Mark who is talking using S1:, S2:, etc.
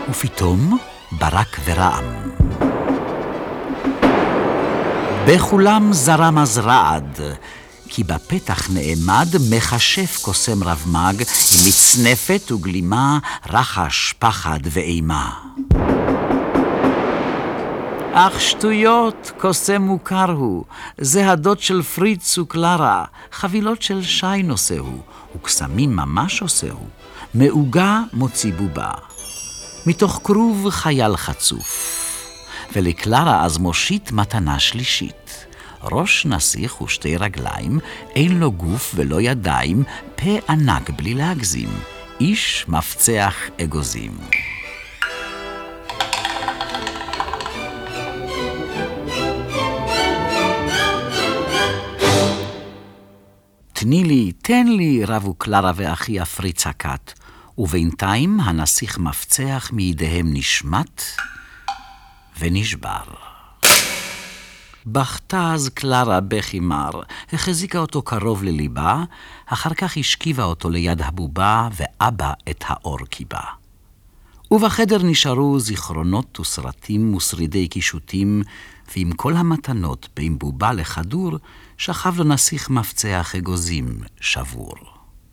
S1: ופתאום ברק ורעם. בכולם זרם הזרעד, כי בפתח נעמד מכשף קוסם רב מג, עם מצנפת וגלימה, רחש, פחד ואימה. אך שטויות, קוסם מוכר הוא, זה הדוד של פריץ וקלרה, חבילות של שי נושאו, וקסמים ממש עושהו, מעוגה מוציא בובה, מתוך כרוב חייל חצוף, ולקלרה אז מושיט מתנה שלישית, ראש נסיך ושתי רגליים, אין לו גוף ולא ידיים, פה ענק בלי להגזים, איש מפצח אגוזים. תני לי, תן לי, רבו קלרה ואחי הפריץ הכת, ובינתיים הנסיך מפצח מידיהם נשמט ונשבר. בכתה אז קלרה בכי מר, החזיקה אותו קרוב לליבה, אחר כך השכיבה אותו ליד הבובה ואבא את האור קיבה. ובחדר נשארו זיכרונות וסרטים ושרידי קישוטים, ועם כל המתנות בין בובה לכדור, שכב לו נסיך מפצח אגוזים שבור.